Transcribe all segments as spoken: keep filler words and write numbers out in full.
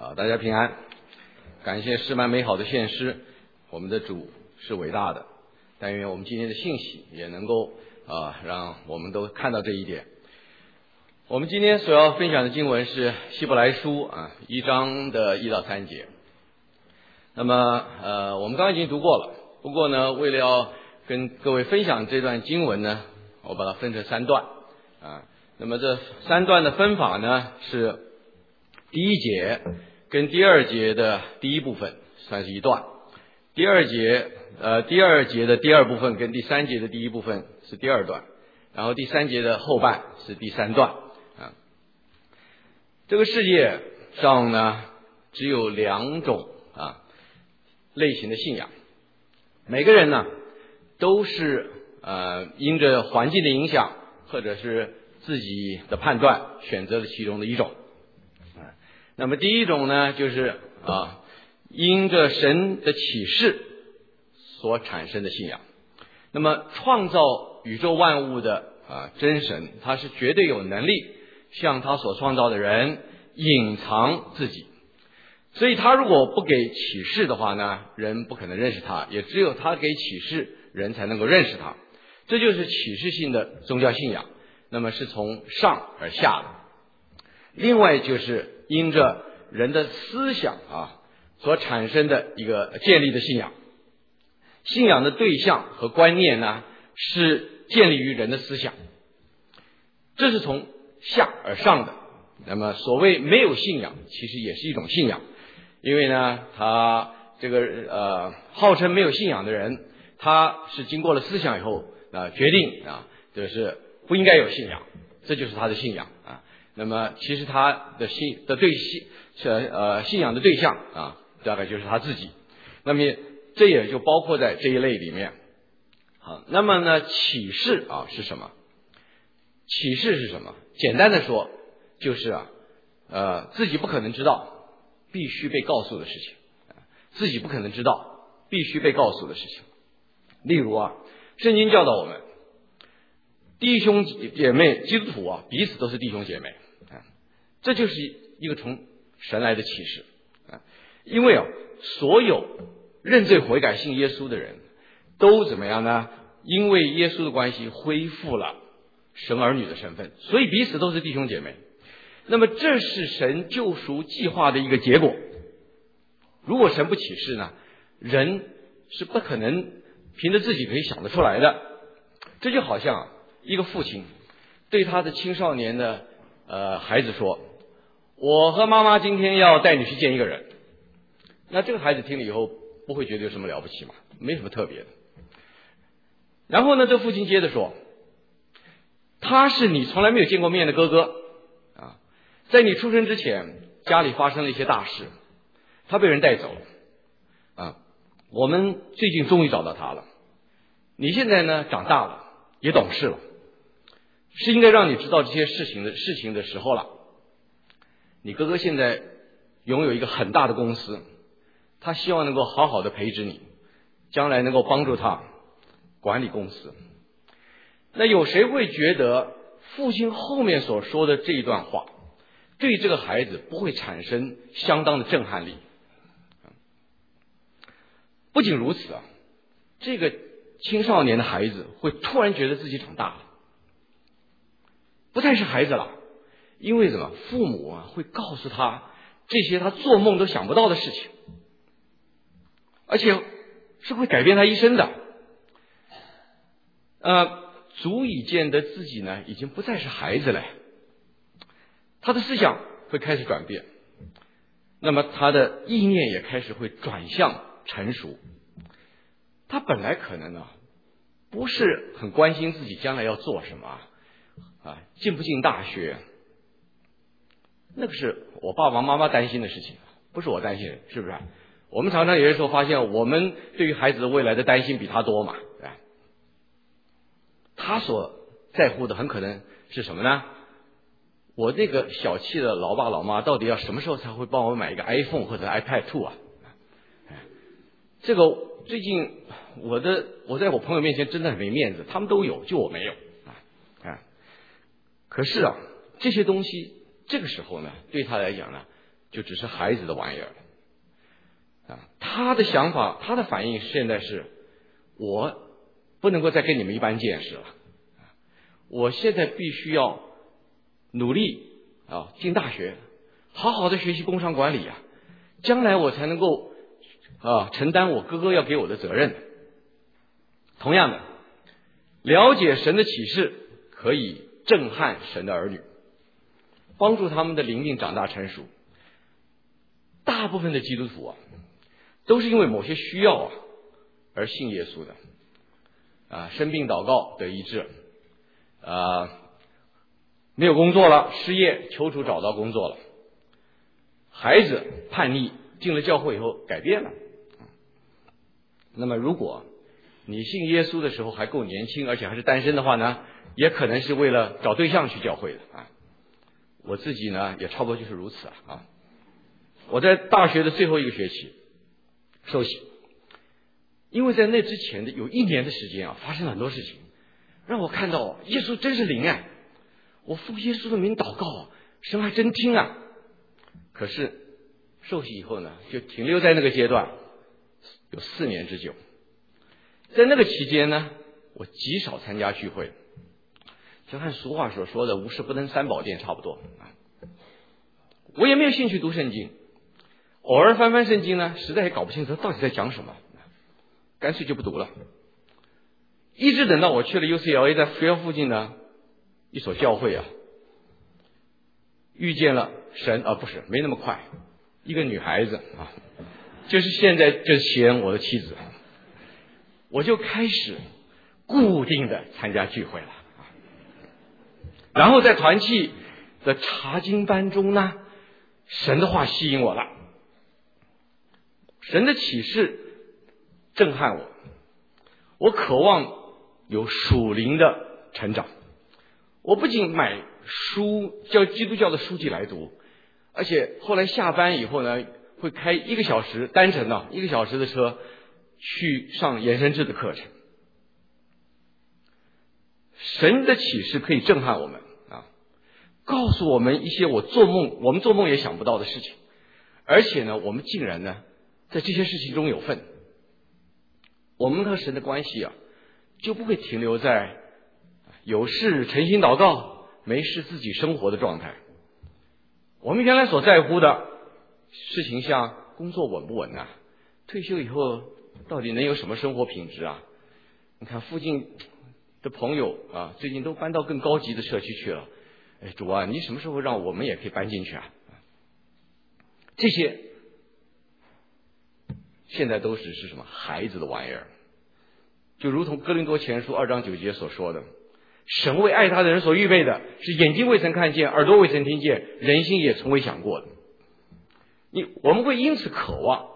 啊，大家平安。感谢诗蛮美好的献诗，我们的主是伟大的。但愿我们今天的信息也能够啊，让我们都看到这一点。我们今天所要分享的经文是希伯来书啊一章的一到三节。那么呃，我们刚刚已经读过了，不过呢，为了要跟各位分享这段经文呢，我把它分成三段啊。那么这三段的分法呢是第一节跟第二节的第一部分算是一段，第二节呃第二节的第二部分跟第三节的第一部分是第二段，然后第三节的后半是第三段啊。这个世界上呢只有两种啊类型的信仰，每个人呢都是呃因着环境的影响或者是自己的判断选择了其中的一种。那么第一种呢就是啊因着神的启示所产生的信仰。那么创造宇宙万物的啊真神，他是绝对有能力向他所创造的人隐藏自己，所以他如果不给启示的话呢，人不可能认识他，也只有他给启示，人才能够认识他。这就是启示性的宗教信仰，那么是从上而下的。另外就是因着人的思想啊所产生的一个建立的信仰，信仰的对象和观念呢是建立于人的思想，这是从下而上的。那么所谓没有信仰，其实也是一种信仰，因为呢他这个呃号称没有信仰的人，他是经过了思想以后啊决定啊就是不应该有信仰，这就是他的信仰啊。那么其实他的信的对信呃信仰的对象啊大概就是他自己，那么这也就包括在这一类里面。好，那么呢启示啊是什么？启示是什么？简单的说就是啊呃自己不可能知道，必须被告诉的事情，自己不可能知道，必须被告诉的事情。例如啊，圣经教导我们弟兄姐妹基督徒啊彼此都是弟兄姐妹，这就是一个从神来的启示啊。因为啊所有认罪悔改信耶稣的人都怎么样呢？因为耶稣的关系恢复了神儿女的身份，所以彼此都是弟兄姐妹。那么这是神救赎计划的一个结果。如果神不启示呢，人是不可能凭着自己可以想得出来的。这就好像一个父亲对他的青少年的呃孩子说，我和妈妈今天要带你去见一个人。那这个孩子听了以后不会觉得有什么了不起嘛，没什么特别的。然后呢这父亲接着说，他是你从来没有见过面的哥哥啊，在你出生之前家里发生了一些大事，他被人带走了啊，我们最近终于找到他了。你现在呢长大了也懂事了，是应该让你知道这些事情的事情的时候了。你哥哥现在拥有一个很大的公司，他希望能够好好的培植你，将来能够帮助他管理公司。那有谁会觉得父亲后面所说的这一段话对这个孩子不会产生相当的震撼力？不仅如此啊，这个青少年的孩子会突然觉得自己长大了，不再是孩子了。因为什么？父母啊会告诉他这些他做梦都想不到的事情，而且是会改变他一生的。呃，足以见得自己呢已经不再是孩子了，他的思想会开始转变，那么他的意念也开始会转向成熟。他本来可能呢不是很关心自己将来要做什么啊，进不进大学，那个是我爸爸妈妈担心的事情，不是我担心的，是不是？我们常常有的时候发现，我们对于孩子未来的担心比他多嘛，对吧？他所在乎的很可能是什么呢？我这个小气的老爸老妈到底要什么时候才会帮我买一个 iPhone 或者 iPad 二 啊？这个最近我的我在我朋友面前真的很没面子，他们都有，就我没有啊啊！可是啊，这些东西这个时候呢，对他来讲呢， 就只是孩子的玩意儿啊。他的想法，他的反应现在是，我不能够再跟你们一般见识了，我现在必须要努力啊，进大学，好好的学习工商管理啊，将来我才能够啊承担我哥哥要给我的责任。同样的，了解神的启示可以震撼神的儿女，帮助他们的灵命长大成熟。大部分的基督徒啊，都是因为某些需要啊而信耶稣的啊，生病祷告得医治，啊，没有工作了，失业，求主找到工作了，孩子叛逆，进了教会以后改变了。那么如果你信耶稣的时候还够年轻，而且还是单身的话呢，也可能是为了找对象去教会的啊。我自己呢也差不多就是如此啊。我在大学的最后一个学期受洗，因为在那之前的有一年的时间啊，发生了很多事情，让我看到耶稣真是灵啊！我奉耶稣的名祷告啊，神还真听啊。可是受洗以后呢，就停留在那个阶段，有四年之久。在那个期间呢，我极少参加聚会，就按俗话所说的无事不登三宝殿差不多啊。我也没有兴趣读圣经，偶尔翻翻圣经呢，实在也搞不清楚到底在讲什么，干脆就不读了。一直等到我去了 U C L A， 在学校附近呢一所教会啊，遇见了神啊，不是没那么快，一个女孩子啊，就是现在这贤我的妻子，我就开始固定的参加聚会了。然后在团契的查经班中呢，神的话吸引我了，神的启示震撼我，我渴望有属灵的成长。我不仅买书，叫基督教的书籍来读，而且后来下班以后呢，会开一个小时单程呢，一个小时的车去上延伸制的课程。神的启示可以震撼我们啊，告诉我们一些我做梦我们做梦也想不到的事情，而且呢，我们竟然呢在这些事情中有份。我们和神的关系啊，就不会停留在有事诚心祷告，没事自己生活的状态。我们原来所在乎的事情，像工作稳不稳啊，退休以后到底能有什么生活品质啊？你看附近的朋友啊，最近都搬到更高级的社区去了。哎，主啊，你什么时候让我们也可以搬进去啊？这些现在都只是什么孩子的玩意儿，就如同哥林多前书二章九节所说的，神为爱他的人所预备的，是眼睛未曾看见，耳朵未曾听见，人心也从未想过的。你我们会因此渴望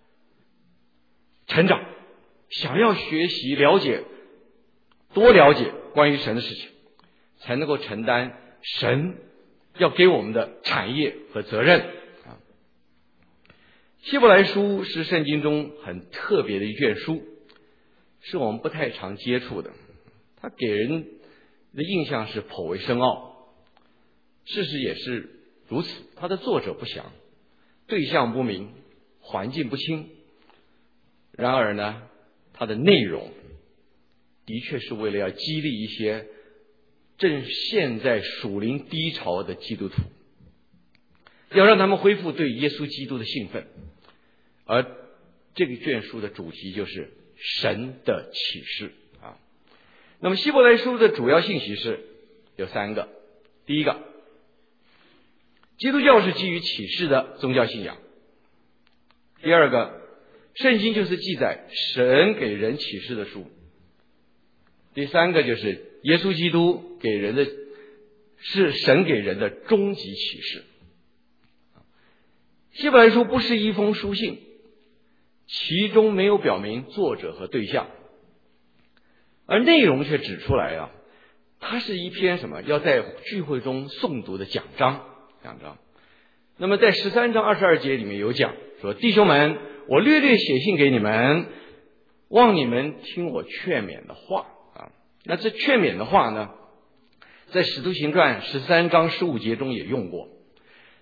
成长，想要学习了解，多了解关于神的事情，才能够承担神要给我们的产业和责任。希伯来书是圣经中很特别的一卷书，是我们不太常接触的，它给人的印象是颇为深奥，事实也是如此。它的作者不详，对象不明，环境不清，然而呢，它的内容的确是为了要激励一些正陷在属灵低潮的基督徒，要让他们恢复对耶稣基督的兴奋。而这个卷书的主题就是神的启示啊。那么希伯来书的主要信息是有三个。第一个，基督教是基于启示的宗教信仰。第二个，圣经就是记载神给人启示的书。第三个，就是耶稣基督给人的是神给人的终极启示。希伯来书不是一封书信，其中没有表明作者和对象，而内容却指出来啊，它是一篇什么要在聚会中诵读的讲章讲章。那么在十三章二十二节里面有讲说，弟兄们，我略略写信给你们，望你们听我劝勉的话啊。那这劝勉的话呢，在使徒行传十三章十五节中也用过。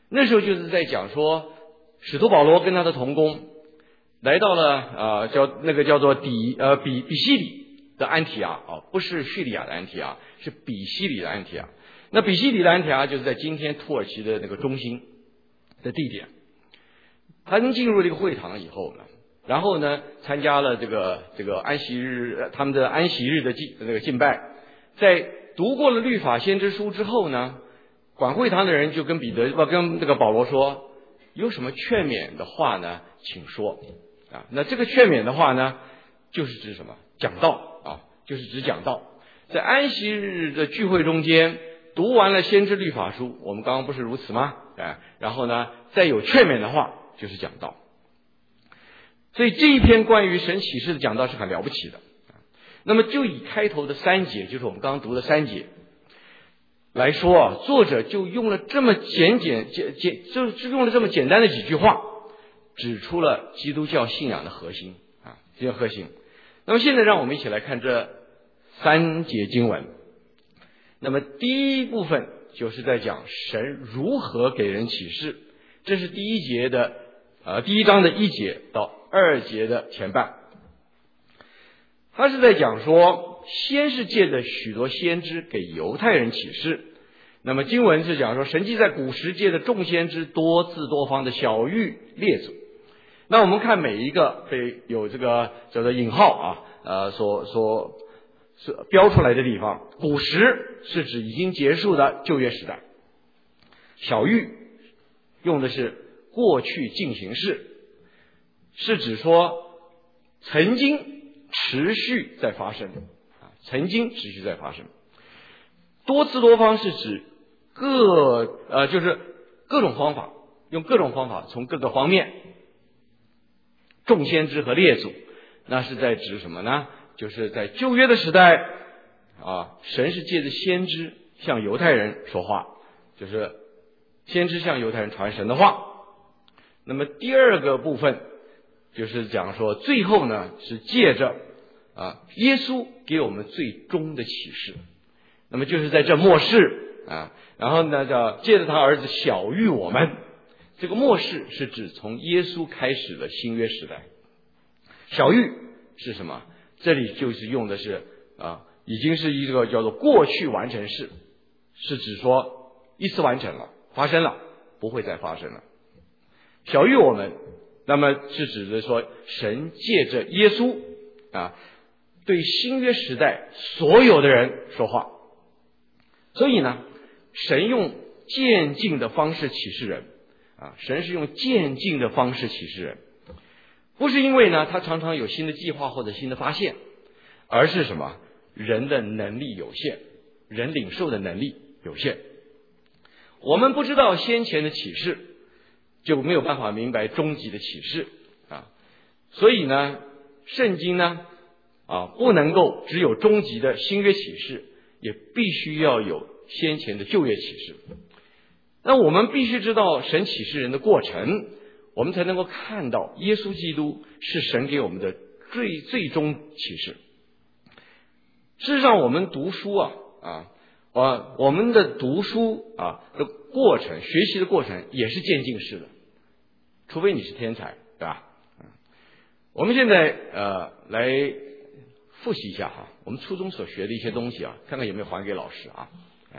那时候就是在讲说，使徒保罗跟他的同工来到了呃叫那个叫做底呃比比西里的安提阿啊，不是叙利亚的安提阿，是比西里的安提阿。那比西里的安提阿就是在今天土耳其的那个中心的地点。他们进入这个会堂以后呢，然后呢参加了这个这个安息日他们的安息日的敬那个敬拜，在读过了律法先知书之后呢，管会堂的人就跟彼得不跟这个保罗说，有什么劝勉的话呢，请说啊。那这个劝勉的话呢，就是指什么？讲道啊，就是指讲道。在安息日的聚会中间，读完了先知律法书，我们刚刚不是如此吗？啊，然后呢，再有劝勉的话，就是讲道。所以这一篇关于神启示的讲道是很了不起的。那么就以开头的三节，就是我们刚刚读的三节来说啊，作者就用了这么简简简简，就用了这么简单的几句话，指出了基督教信仰的核心啊，这个核心。那么现在让我们一起来看这三节经文。那么第一部分就是在讲神如何给人启示，这是第一节的呃第一章的一节到二节的前半。他是在讲说，先是借着许多先知给犹太人启示。那么经文是讲说，神既在古时借着众先知多次多方的晓谕列祖。那我们看每一个被有这个叫做引号啊呃所所所标出来的地方，古时是指已经结束的旧约时代，晓谕用的是过去进行式，是指说曾经持续在发生啊，曾经持续在发生。多次多方是指各呃就是各种方法，用各种方法从各个方面。众先知和列祖，那是在指什么呢？就是在旧约的时代啊，神是借着先知向犹太人说话，就是先知向犹太人传神的话。那么第二个部分就是讲说，最后呢是借着啊耶稣给我们最终的启示。那么就是在这末世啊，然后呢叫借着他儿子晓谕我们。这个末世是指从耶稣开始的新约时代。晓谕是什么？这里就是用的是啊，已经是一个叫做过去完成式，是指说一次完成了，发生了，不会再发生了。晓谕我们，那么是指的说神借着耶稣啊，对新约时代所有的人说话。所以呢，神用渐进的方式启示人啊，神是用渐进的方式启示人，不是因为呢他常常有新的计划或者新的发现，而是什么？人的能力有限，人领受的能力有限。我们不知道先前的启示，就没有办法明白终极的启示啊。所以呢，圣经呢啊不能够只有终极的新约启示，也必须要有先前的旧约启示。那我们必须知道神启示人的过程，我们才能够看到耶稣基督是神给我们的最最终启示。事实上，我们读书啊啊啊，我们的读书啊的过程，学习的过程也是渐进式的，除非你是天才，对吧？我们现在呃来复习一下哈，我们初中所学的一些东西啊，看看有没有还给老师啊。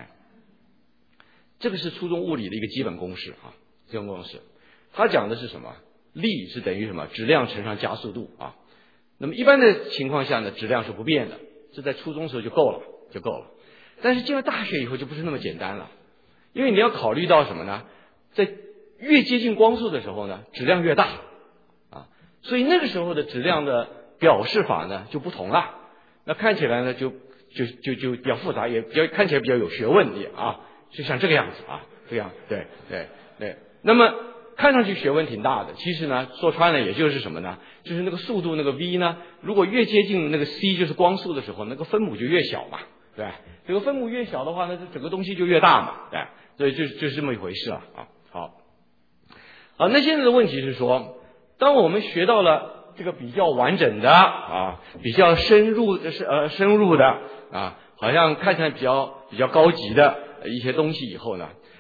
这个是初中物理的一个基本公式啊，基本公式，它讲的是什么？力是等于什么？质量乘上加速度啊。那么一般的情况下呢，质量是不变的，这在初中时候就够了，就够了。但是进了大学以后就不是那么简单了，因为你要考虑到什么呢？在越接近光速的时候呢，质量越大啊，所以那个时候的质量的表示法呢就不同了。那看起来呢就就就就比较复杂，也比较看起来比较有学问一点啊。就像这个样子啊，这样对对对。那么看上去学问挺大的，其实呢说穿了也就是什么呢？就是那个速度那个 v 呢，如果越接近那个 c 就是光速的时候，那个分母就越小嘛，对，这个分母越小的话呢，这整个东西就越大嘛，对，所以就就是这么一回事啊啊。好，好，那现在的问题是说，当我们学到了这个比较完整的啊，比较深入的是呃深入的啊，好像看起来比较比较高级的一些东西以后呢，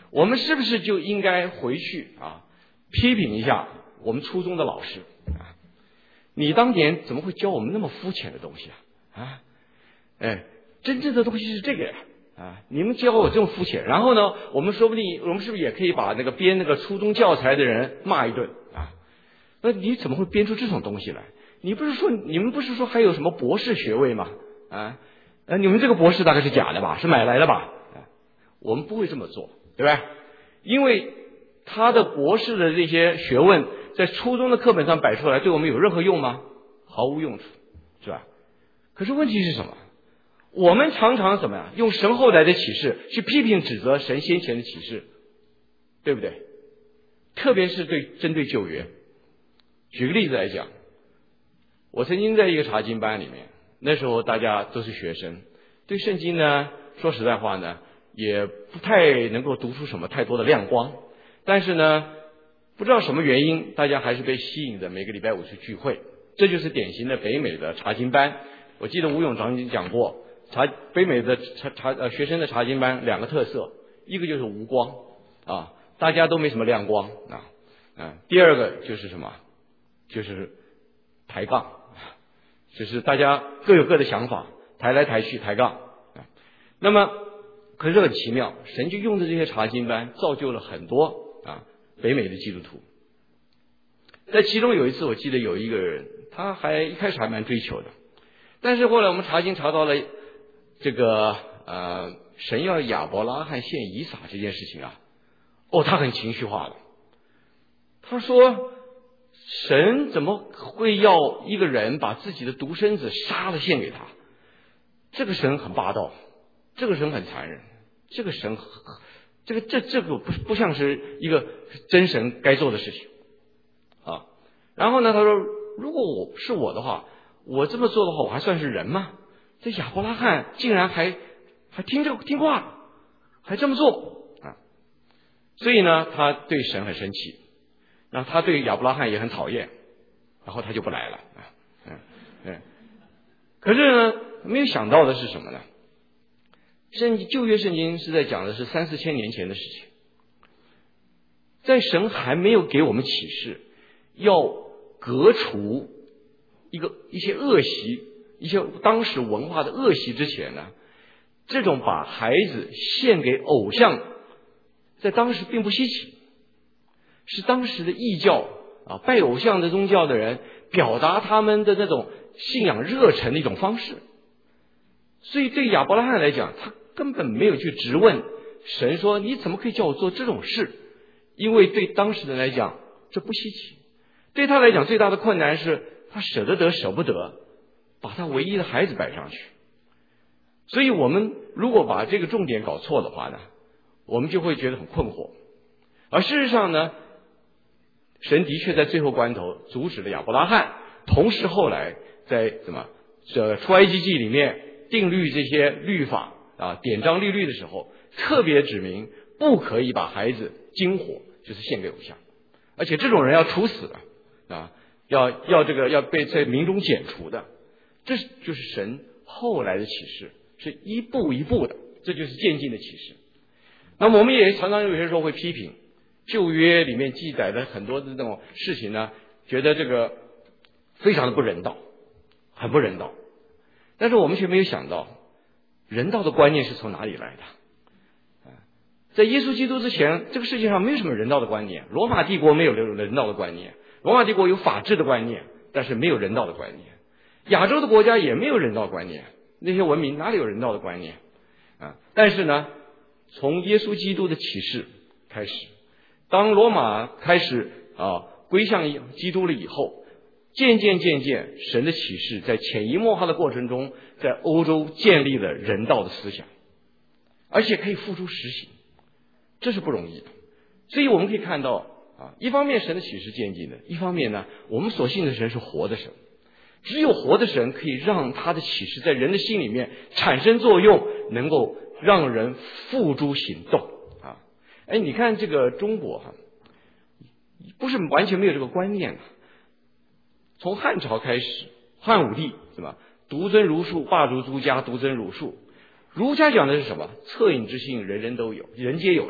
我们是不是就应该回去啊，批评一下我们初中的老师啊？你当年怎么会教我们那么肤浅的东西啊？啊，哎，真正的东西是这个呀！啊，你们教我这么肤浅，然后呢，我们说不定，我们是不是也可以把那个编那个初中教材的人骂一顿啊？那你怎么会编出这种东西来？你不是说你们不是说还有什么博士学位吗？啊，呃，你们这个博士大概是假的吧？是买来的吧？啊，我们不会这么做，对吧？因为他的博士的这些学问在初中的课本上摆出来，对我们有任何用吗？毫无用处，是吧？可是问题是什么？我们常常怎么样用神后来的启示去批评指责神先前的启示，对不对？特别是对针对旧约。举个例子来讲，我曾经在一个查经班里面，那时候大家都是学生，对圣经呢，说实在话呢，也不太能够读出什么太多的亮光，但是呢，不知道什么原因，大家还是被吸引着每个礼拜五去聚会。这就是典型的北美的查经班。我记得吴永长已经讲过，查北美的查查呃学生的查经班两个特色，一个就是无光啊，大家都没什么亮光啊，嗯，第二个就是什么？就是抬杠，就是大家各有各的想法，抬来抬去抬杠啊。那么可是很奇妙，神就用的这些查经班造就了很多啊北美的基督徒。在其中有一次，我记得有一个人，他还一开始还蛮追求的，但是后来我们查经查到了这个呃神要亚伯拉罕献以撒这件事情啊，哦，他很情绪化了。他说神怎么会要一个人把自己的独生子杀了献给他？这个神很霸道，这个神很残忍，这个神这个这这个不不像是一个真神该做的事情啊。然后呢，他说如果我是我的话，我这么做的话，我还算是人吗？这亚伯拉罕竟然还还听这个听话，还这么做啊！所以呢，他对神很生气，然后他对亚伯拉罕也很讨厌，然后他就不来了啊，嗯嗯。可是呢，没有想到的是什么呢？圣经旧约圣经是在讲的是三四千年前的事情，在神还没有给我们启示要革除一个一些恶习，一些当时文化的恶习之前呢，这种把孩子献给偶像，在当时并不稀奇，是当时的异教啊，拜偶像的宗教的人表达他们的那种信仰热忱的一种方式。所以对亚伯拉罕来讲，他根本没有去质问神说你怎么可以叫我做这种事，因为对当时的人来讲这不稀奇。对他来讲最大的困难是他舍得得舍不得把他唯一的孩子摆上去。所以我们如果把这个重点搞错的话呢，我们就会觉得很困惑。而事实上呢，神的确在最后关头阻止了亚伯拉罕，同时后来在什么这出埃及记里面定律这些律法啊，典章律律的时候，特别指明不可以把孩子经火，就是献给偶像，而且这种人要处死的啊，要要这个要被在民中剪除的。这就是神后来的启示，是一步一步的，这就是渐进的启示。那么我们也常常有些时候会批评旧约里面记载的很多的这种事情呢，觉得这个非常的不人道，很不人道。但是我们却没有想到，人道的观念是从哪里来的？在耶稣基督之前，这个世界上没有什么人道的观念。罗马帝国没有人道的观念，罗马帝国有法治的观念，但是没有人道的观念。亚洲的国家也没有人道观念，那些文明哪里有人道的观念啊？但是呢，从耶稣基督的启示开始，当罗马开始啊归向基督了以后，渐渐渐渐，神的启示在潜移默化的过程中，在欧洲建立了人道的思想，而且可以付诸实行，这是不容易的。所以我们可以看到啊，一方面神的启示渐进的，一方面呢，我们所信的神是活的神，只有活的神可以让他的启示在人的心里面产生作用，能够让人付诸行动啊。哎，你看这个中国哈、啊，不是完全没有这个观念的。从汉朝开始，汉武帝是吧？独尊儒术，罢黜诸家，独尊儒术。儒家讲的是什么？恻隐之心，人人都有，人皆有之，对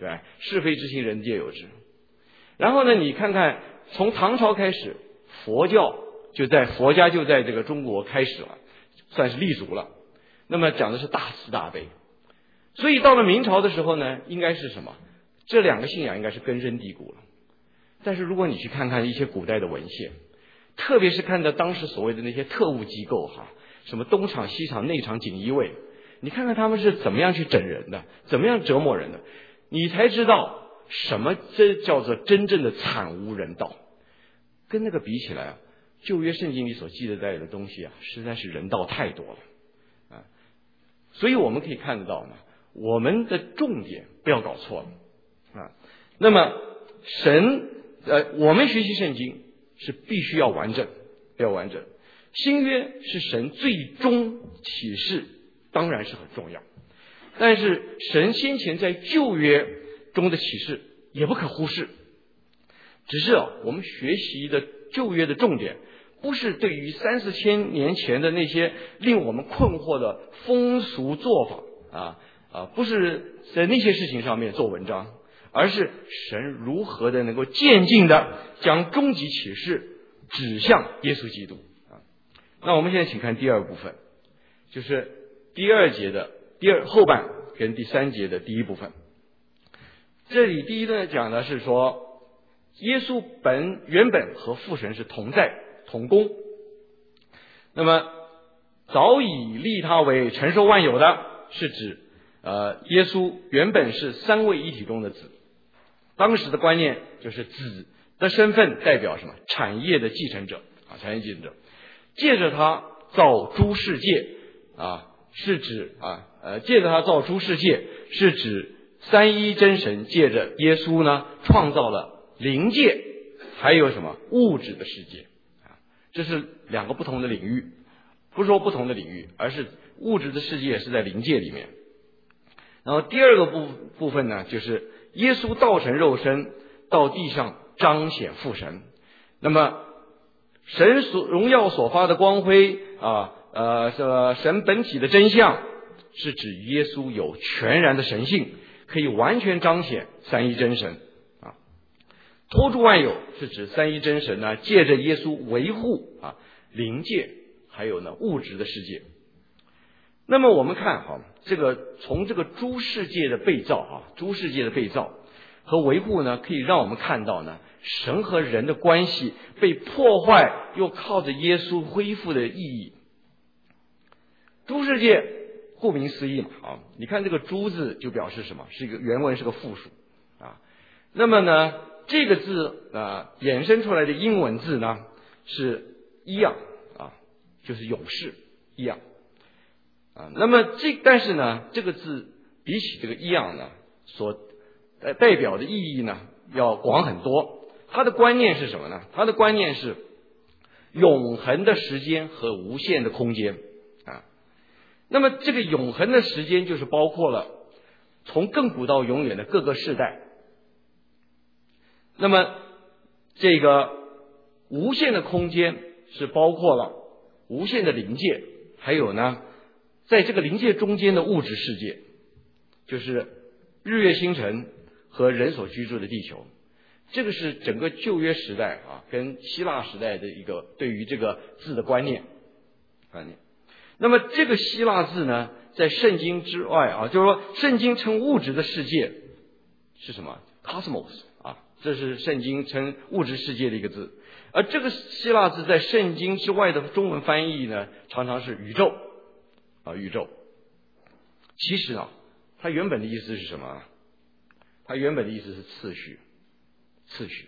对吧？是非之心人皆有之。然后呢，你看看从唐朝开始，佛教就在佛家就在这个中国开始了，算是立足了。那么讲的是大慈大悲。所以到了明朝的时候呢，应该是什么？这两个信仰应该是根深蒂固了。但是如果你去看看一些古代的文献，特别是看到当时所谓的那些特务机构哈，什么东厂西厂内厂锦衣卫，你看看他们是怎么样去整人的，怎么样折磨人的，你才知道什么这叫做真正的惨无人道。跟那个比起来啊，旧约圣经里所记载的东西啊，实在是人道太多了啊。所以我们可以看得到呢，我们的重点不要搞错了啊。那么神呃，我们学习圣经是必须要完整，要完整。新约是神最终启示，当然是很重要，但是神先前在旧约中的启示也不可忽视。只是啊，我们学习的旧约的重点，不是对于三四千年前的那些令我们困惑的风俗做法啊啊，不是在那些事情上面做文章，而是神如何的能够渐进的将终极启示指向耶稣基督啊。那我们现在请看第二部分，就是第二节的第二后半跟第三节的第一部分。这里第一段讲的是说，耶稣本原本和父神是同在同工，那么早已立他为承受万有的，是指呃耶稣原本是三位一体中的子。当时的观念就是子的身份代表什么？产业的继承者啊，产业继承者。借着他造诸世界啊，是指啊呃借着他造诸世界，是指三一真神借着耶稣呢创造了灵界，还有什么物质的世界啊？这是两个不同的领域，不是说不同的领域，而是物质的世界是在灵界里面。然后第二个部部分呢，就是耶稣道成肉身到地上彰显父神。那么神所荣耀所发的光辉啊，呃，这神本体的真相，是指耶稣有全然的神性，可以完全彰显三一真神啊。托住万有是指三一真神呢，借着耶稣维护啊灵界还有呢物质的世界。那么我们看哈，这个从这个诸世界的被造啊，诸世界的被造和维护呢，可以让我们看到呢，神和人的关系被破坏又靠着耶稣恢复的意义。诸世界顾名思义嘛，啊，你看这个诸字就表示什么？是一个原文是个复数啊。那么呢，这个字啊衍生出来的英文字呢是伊样啊，就是勇士伊样啊。那么这但是呢，这个字比起这个伊样呢，所呃代表的意义呢要广很多。它的观念是什么呢？它的观念是永恒的时间和无限的空间啊。那么这个永恒的时间就是包括了从亘古到永远的各个世代。那么这个无限的空间是包括了无限的灵界，还有呢在这个灵界中间的物质世界，就是日月星辰和人所居住的地球。这个是整个旧约时代啊跟希腊时代的一个对于这个字的观念观念。那么这个希腊字呢，在圣经之外啊，就是说圣经称物质的世界是什么 ？cosmos 啊，这是圣经称物质世界的一个字。而这个希腊字在圣经之外的中文翻译呢，常常是宇宙啊，宇宙。其实呢，它原本的意思是什么？它原本的意思是次序，次序。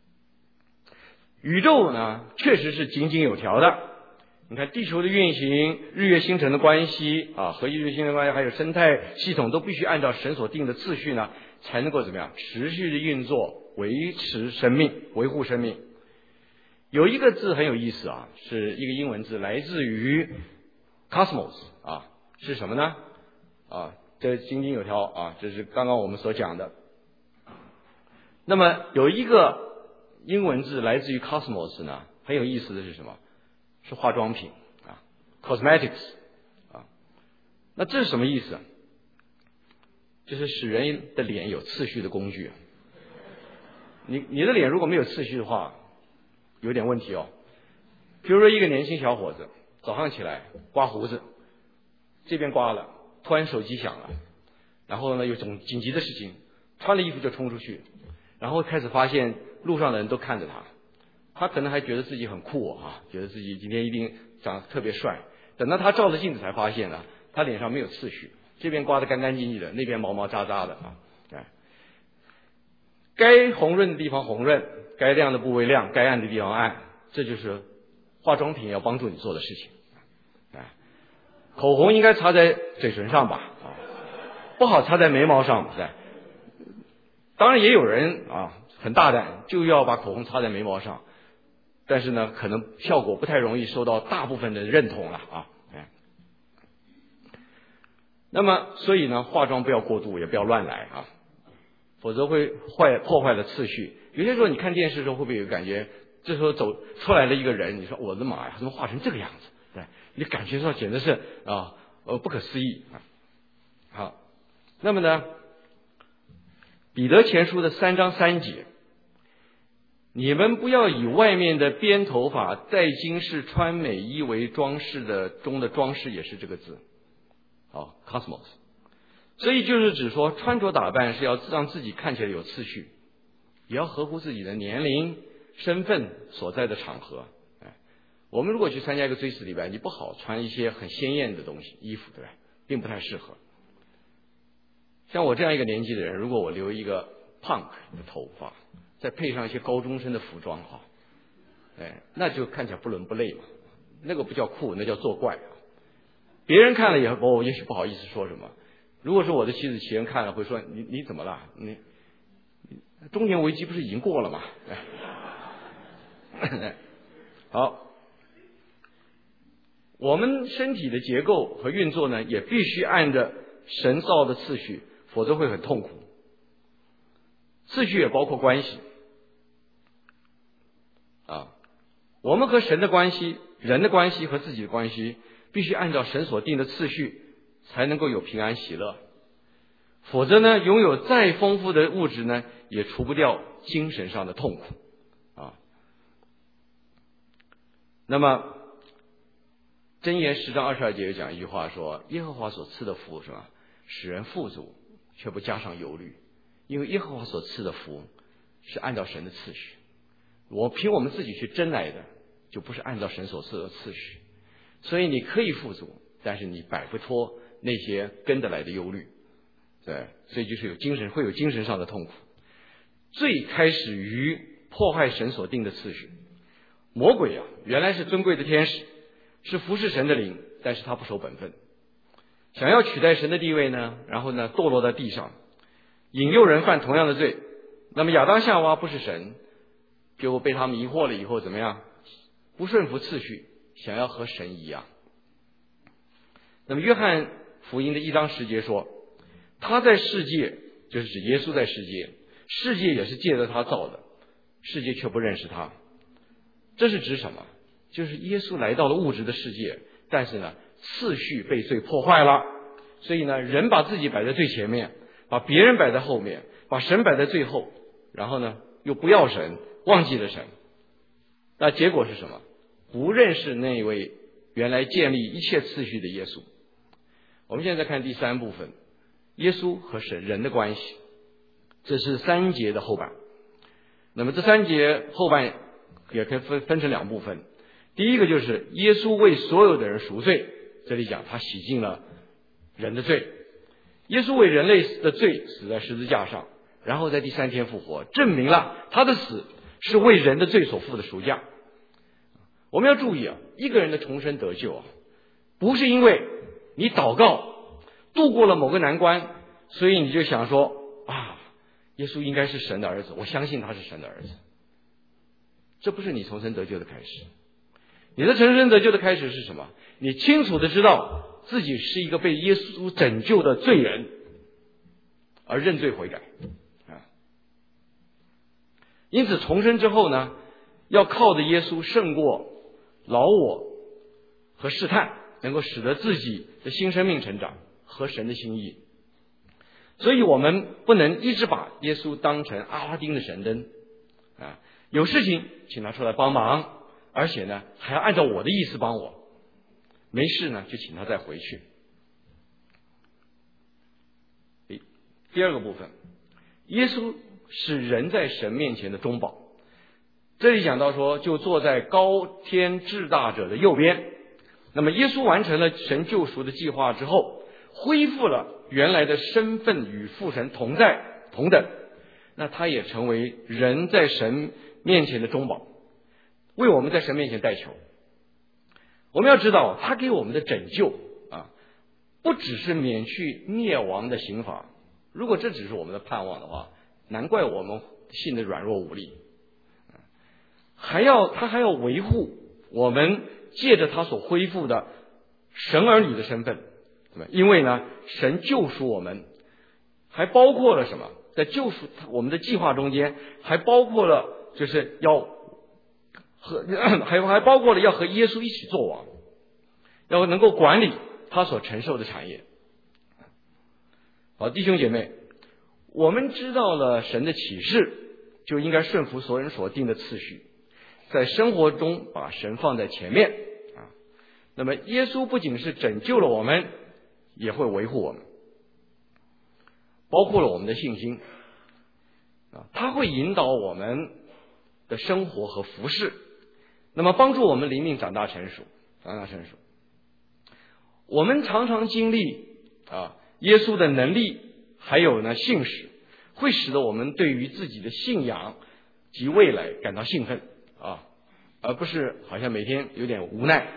宇宙呢，确实是井井有条的。你看地球的运行，日月星辰的关系啊，和日月星辰的关系，还有生态系统都必须按照神所定的次序呢，才能够怎么样持续的运作，维持生命，维护生命。有一个字很有意思啊，是一个英文字，来自于 cosmos 啊，是什么呢？啊，这井井有条啊，这是刚刚我们所讲的。那么有一个英文字来自于 cosmos 呢，很有意思的是什么？是化妆品啊 ，cosmetics 啊。那这是什么意思？ 就是使人的脸有次序的工具。你你的脸如果没有次序的话，有点问题哦。比如说一个年轻小伙子早上起来刮胡子，这边刮了，突然手机响了，然后呢有种紧急的事情，穿了衣服就冲出去，然后开始发现路上的人都看着他，他可能还觉得自己很酷啊，觉得自己今天一定长得特别帅。等到他照着镜子才发现呢，他脸上没有次序，这边刮得干干净净的，那边毛毛渣渣的啊。该红润的地方红润，该亮的部位亮，该暗的地方暗，这就是化妆品要帮助你做的事情。哎，口红应该擦在嘴唇上吧，啊，不好擦在眉毛上，是吧？当然也有人啊很大胆，就要把口红擦在眉毛上，但是呢，可能效果不太容易受到大部分的认同了啊。哎，那么所以呢，化妆不要过度，也不要乱来啊。否则会坏破坏了次序。有些时候你看电视的时候会不会有感觉，这时候走出来了一个人，你说我的妈呀，怎么画成这个样子？对，你感觉到简直是啊呃不可思议啊。好，那么呢，彼得前书的三章三节，你们不要以外面的编头发、戴金饰、穿美衣为装饰的，中的装饰也是这个字，好 ，cosmos。所以就是指说，穿着打扮是要让自己看起来有次序，也要合乎自己的年龄、身份所在的场合。哎，我们如果去参加一个追思礼拜，你不好穿一些很鲜艳的东西、衣服，对吧？并不太适合。像我这样一个年纪的人，如果我留一个 punk 的头发，再配上一些高中生的服装，哈，哎，那就看起来不伦不类嘛。那个不叫酷，那叫作怪啊。别人看了以后，我也许不好意思说什么。如果是我的妻子，其人看了会说：“你你怎么了？你中年危机不是已经过了吗？”好，我们身体的结构和运作呢，也必须按着神造的次序，否则会很痛苦。次序也包括关系啊，我们和神的关系、人的关系和自己的关系，必须按照神所定的次序。才能够有平安喜乐，否则呢，拥有再丰富的物质呢，也除不掉精神上的痛苦啊。那么箴言十章二十二节有讲一句话说：耶和华所赐的福是吧，使人富足，却不加上忧虑，因为耶和华所赐的福是按照神的次序，我凭我们自己去争来的，就不是按照神所赐的次序。所以你可以富足，但是你摆不脱那些跟得来的忧虑，对，所以就是有精神会有精神上的痛苦。最开始于破坏神所定的次序，魔鬼啊，原来是尊贵的天使，是服侍神的灵，但是他不守本分，想要取代神的地位呢，然后呢堕落在地上，引诱人犯同样的罪。那么亚当夏娃不是神，就被他迷惑了以后怎么样？不顺服次序，想要和神一样。那么约翰福音的一章十节说，他在世界，就是指耶稣在世界，世界也是借着他造的，世界却不认识他。这是指什么？就是耶稣来到了物质的世界，但是呢次序被罪破坏了，所以呢人把自己摆在最前面，把别人摆在后面，把神摆在最后，然后呢又不要神，忘记了神。那结果是什么？不认识那位原来建立一切次序的耶稣。我们现在看第三部分，耶稣和神人的关系，这是三节的后半。那么这三节后半也可以分分成两部分。第一个就是耶稣为所有的人赎罪，这里讲他洗净了人的罪。耶稣为人类的罪死在十字架上，然后在第三天复活，证明了他的死是为人的罪所付的赎价。我们要注意啊，一个人的重生得救啊，不是因为你祷告度过了某个难关，所以你就想说啊，耶稣应该是神的儿子，我相信他是神的儿子。这不是你重生得救的开始。你的重生得救的开始是什么？你清楚的知道自己是一个被耶稣拯救的罪人，而认罪悔改啊。因此重生之后呢，要靠着耶稣胜过老我和试探，能够使得自己的新生命成长合神的心意。 所以我们不能一直把耶稣当成阿拉丁的神灯啊，有事情请他出来帮忙，而且呢还要按照我的意思帮我，没事呢就请他再回去。第二个部分，耶稣是人在神面前的中保。这里讲到说，就坐在高天至大者的右边。那么耶稣完成了神救赎的计划之后，恢复了原来的身份与父神同在同等，那他也成为人在神面前的中保，为我们在神面前代求。我们要知道，他给我们的拯救啊，不只是免去灭亡的刑罚。如果这只是我们的盼望的话，难怪我们信的软弱无力。还要他还要维护我们借着他所恢复的神儿女的身份，对吧？因为呢，神救赎我们，还包括了什么？在救赎我们的计划中间，还包括了就是要和还还包括了要和耶稣一起作王，要能够管理他所承受的产业。好，弟兄姐妹，我们知道了神的启示，就应该顺服所人所定的次序，在生活中把神放在前面啊。那么耶稣不仅是拯救了我们，也会维护我们，包括了我们的信心啊，他会引导我们的生活和服事，那么帮助我们灵命长大成熟，长大成熟。我们常常经历啊耶稣的能力，还有呢信使，会使得我们对于自己的信仰及未来感到兴奋啊，而不是好像每天有点无奈，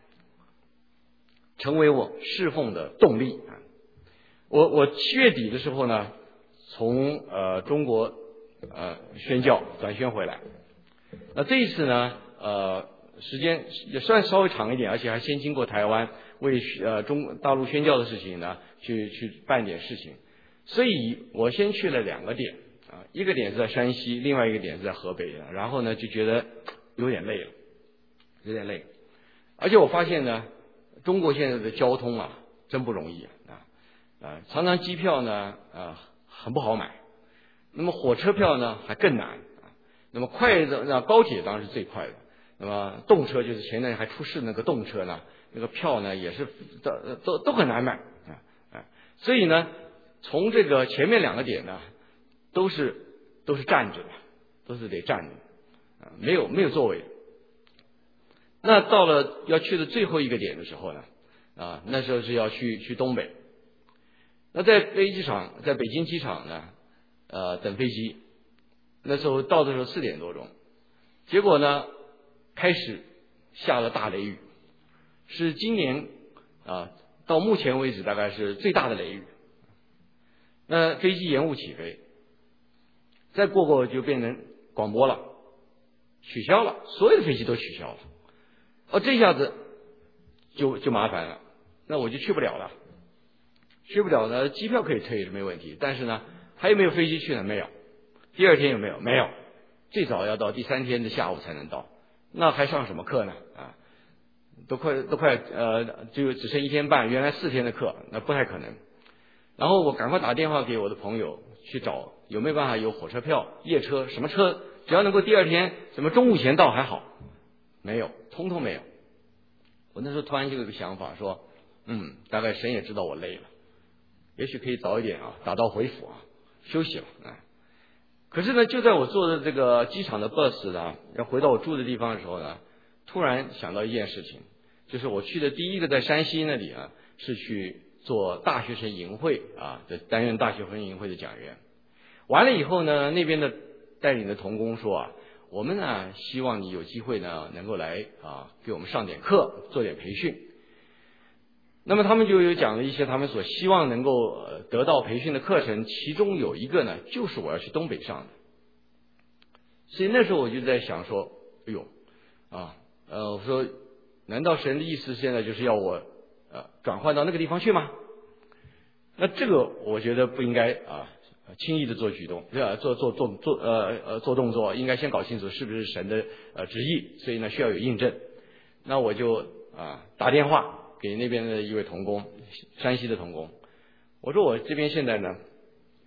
成为我侍奉的动力啊。我我七月底的时候呢，从呃中国呃宣教转宣回来，那这一次呢呃时间也算稍微长一点，而且还先经过台湾，为呃中大陆宣教的事情呢去去办点事情，所以我先去了两个点啊，一个点是在山西，另外一个点是在河北，然后呢就觉得有点累了，有点累，而且我发现呢，中国现在的交通啊真不容易啊啊，常常机票呢啊很不好买，那么火车票呢还更难啊，那么快的那高铁当然是最快的。那么动车就是前段还出事那个动车呢，那个票呢也是都都都很难买啊啊，所以呢，从这个前面两个点呢，都是都是站着的，都是得站着啊，没有没有座位。那到了要去的最后一个点的时候呢，啊，那时候是要去去东北。那在飞机场，在北京机场呢，呃，等飞机，那时候到的时候四点多钟，结果呢。开始下了大雷雨，是今年啊到目前为止大概是最大的雷雨。那飞机延误起飞，再过过就变成广播了，取消了，所有的飞机都取消了。哦，这下子就就麻烦了，那我就去不了了，去不了呢，机票可以退是没问题，但是呢还有没有飞机去呢？没有。第二天有没有？没有，最早要到第三天的下午才能到。那还上什么课呢？啊，都快都快呃，就只剩一天半，原来四天的课，那不太可能。然后我赶快打电话给我的朋友去找有没有办法有火车票、夜车，什么车只要能够第二天什么中午前到还好，没有，通通没有。我那时候突然就有个想法说，嗯，大概神也知道我累了，也许可以早一点啊，打道回府啊，休息了啊。可是呢，就在我坐的这个机场的 bus 呢，要回到我住的地方的时候呢，突然想到一件事情，就是我去的第一个在山西那里啊，是去做大学生营会啊，担任大学生营会的讲员。完了以后呢，那边的带领的同工说啊，我们呢希望你有机会呢能够来啊给我们上点课，做点培训。那么他们就有讲了一些他们所希望能够得到培训的课程，其中有一个呢就是我要去东北上的。所以那时候我就在想说，哎呦啊呃我说难道神的意思现在就是要我呃转换到那个地方去吗？那这个我觉得不应该啊轻易的做举动，呃做做做做呃呃做动作，应该先搞清楚是不是神的呃旨意，所以呢需要有印证。那我就啊打电话给那边的一位同工，山西的同工，我说我这边现在呢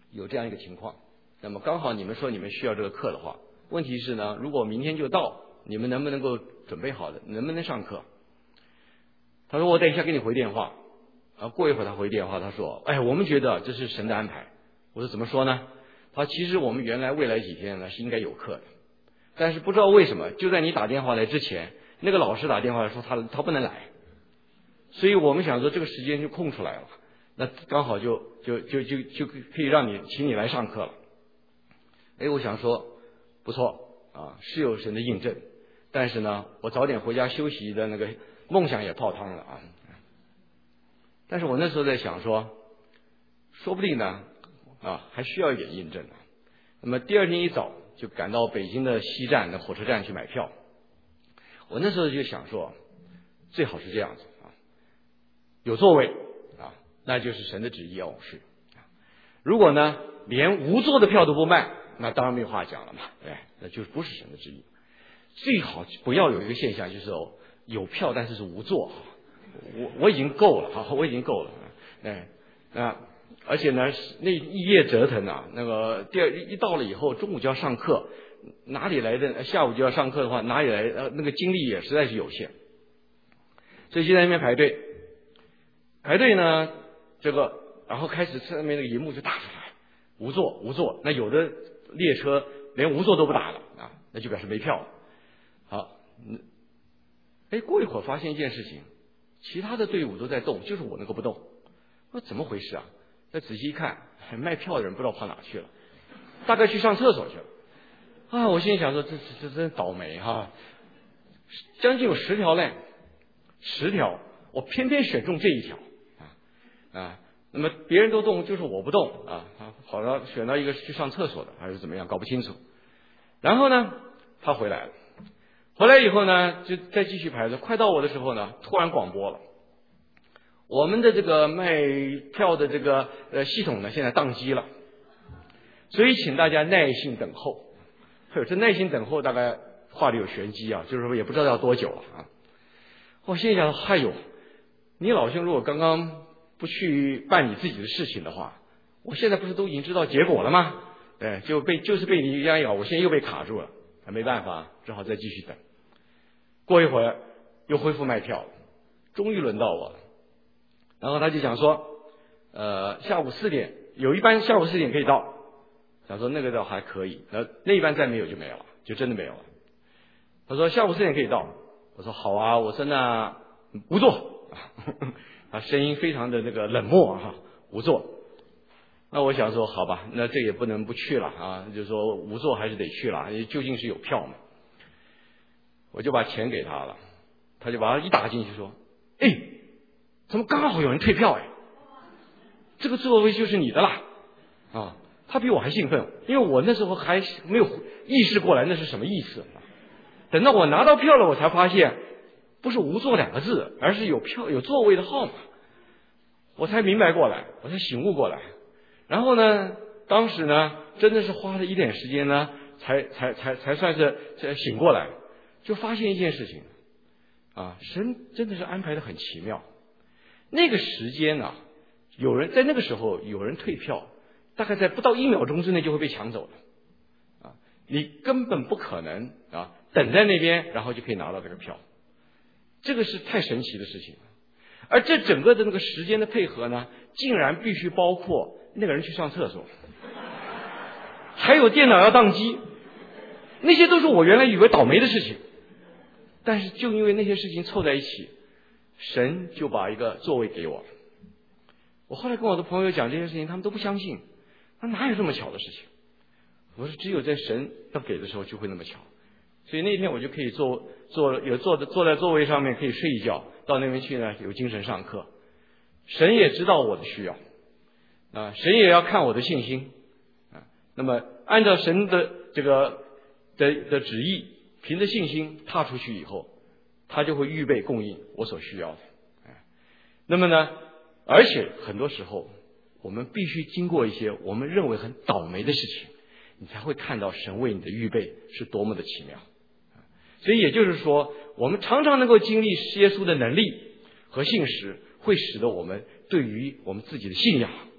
有这样一个情况，那么刚好你们说你们需要这个课的话，问题是呢，如果明天就到，你们能不能够准备好的，能不能上课？他说我等一下给你回电话。啊，过一会儿他回电话，他说，哎，我们觉得这是神的安排。我说怎么说呢？他说其实我们原来未来几天呢是应该有课的，但是不知道为什么，就在你打电话来之前，那个老师打电话来说他他不能来，所以我们想说这个时间就空出来了，那刚好就就就就就可以让你请你来上课了。哎，我想说不错啊，是有神的印证，但是呢，我早点回家休息的那个梦想也泡汤了啊。但是我那时候在想说，说不定呢啊还需要一点印证啊。那么第二天一早就赶到北京的西站的火车站去买票。我那时候就想说，最好是这样子啊，有座位啊，那就是神的旨意要我去。如果呢连无座的票都不卖，那当然没有话讲了嘛，哎，那就不是神的旨意。最好不要有一个现象，就是哦有票但是是无座。我我已经够了哈，我已经够了，哎，啊，而且呢，那一夜折腾啊，那个第二一到了以后，中午就要上课，哪里来的？下午就要上课的话，哪里来？呃，那个精力也实在是有限，所以就在那边排队，排队呢，这个然后开始上面那个荧幕就打出来，无座无座，那有的列车连无座都不打了啊，那就表示没票了。好，嗯，哎，过一会儿发现一件事情。其他的队伍都在动，就是我那个不动。我说怎么回事啊？再仔细一看，卖票的人不知道跑哪去了，大概去上厕所去了。啊，我心里想说，这这这真倒霉哈！将近有十条嘞，十条，我偏偏选中这一条啊啊！那么别人都动，就是我不动啊啊！好了，选到一个去上厕所的，还是怎么样，搞不清楚。然后呢，他回来了。回来以后呢，就再继续排着。快到我的时候呢，突然广播了，我们的这个卖票的这个呃系统呢，现在宕机了，所以请大家耐心等候。这耐心等候大概话里有玄机啊，就是说也不知道要多久了啊。我心里想，嗨呦，你老兄如果刚刚不去办你自己的事情的话，我现在不是都已经知道结果了吗？哎，就被就是被你一样咬，我现在又被卡住了，没办法，只好再继续等。过一会儿又恢复卖票，终于轮到我了。然后他就讲说，呃，下午四点有一班下午四点可以到，想说那个倒还可以，那那一班再没有就没有了，就真的没有了。他说下午四点可以到，我说好啊，我说那无座，他声音非常的那个冷漠哈，无座。那我想说好吧，那这也不能不去了啊，就是说无座还是得去了，究竟是有票嘛。我就把钱给他了，他就把它一打进去说，哎，怎么刚好有人退票哎，这个座位就是你的啦啊！他比我还兴奋，因为我那时候还没有意识过来那是什么意思。等到我拿到票了，我才发现不是无座两个字，而是有票有座位的号码，我才明白过来，我才醒悟过来。然后呢，当时呢，真的是花了一点时间呢，才才才才算是醒过来。就发现一件事情啊，神真的是安排的很奇妙。那个时间啊，有人在那个时候有人退票，大概在不到一秒钟之内就会被抢走了啊！你根本不可能啊，等在那边然后就可以拿到这个票，这个是太神奇的事情了。而这整个的那个时间的配合呢，竟然必须包括那个人去上厕所，还有电脑要宕机，那些都是我原来以为倒霉的事情。但是就因为那些事情凑在一起，神就把一个座位给我了。我后来跟我的朋友讲这些事情，他们都不相信，他哪有这么巧的事情？我说只有在神要给的时候就会那么巧。所以那天我就可以坐坐有坐的坐在座位上面可以睡一觉，到那边去呢有精神上课。神也知道我的需要啊，神也要看我的信心啊。那么按照神的这个的的旨意，凭着信心踏出去以后，他就会预备供应我所需要的。那么呢，而且很多时候我们必须经过一些我们认为很倒霉的事情，你才会看到神为你的预备是多么的奇妙。所以也就是说，我们常常能够经历耶稣的能力和信实，会使得我们对于我们自己的信仰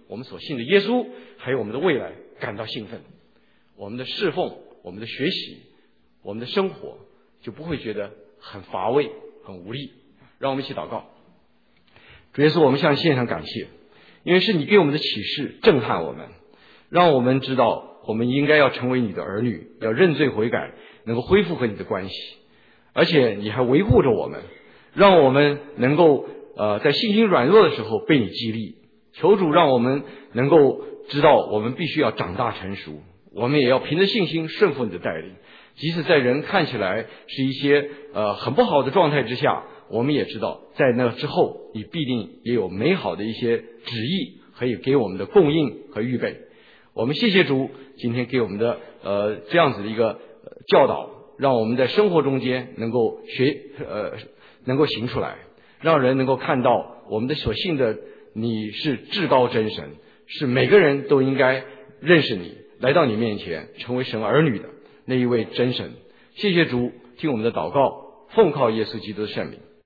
我们所信的耶稣，还有我们的未来感到兴奋。我们的侍奉，我们的学习，我们的生活就不会觉得很乏味、很无力。让我们一起祷告。主耶稣，我们向你献上感谢，因为是你给我们的启示震撼我们，让我们知道我们应该要成为你的儿女，要认罪悔改，能够恢复和你的关系。而且你还维护着我们，让我们能够呃在信心软弱的时候被你激励。求主让我们能够知道我们必须要长大成熟，我们也要凭着信心顺服你的带领。即使在人看起来是一些呃很不好的状态之下，我们也知道在那之后你必定也有美好的一些旨意可以给我们的供应和预备。我们谢谢主今天给我们的呃这样子的一个、呃、教导，让我们在生活中间能够学呃能够行出来，让人能够看到我们的所信的你是至高真神，是每个人都应该认识你，来到你面前成为神儿女的那一位真神。谢谢主，听我们的祷告，奉靠耶稣基督的圣名。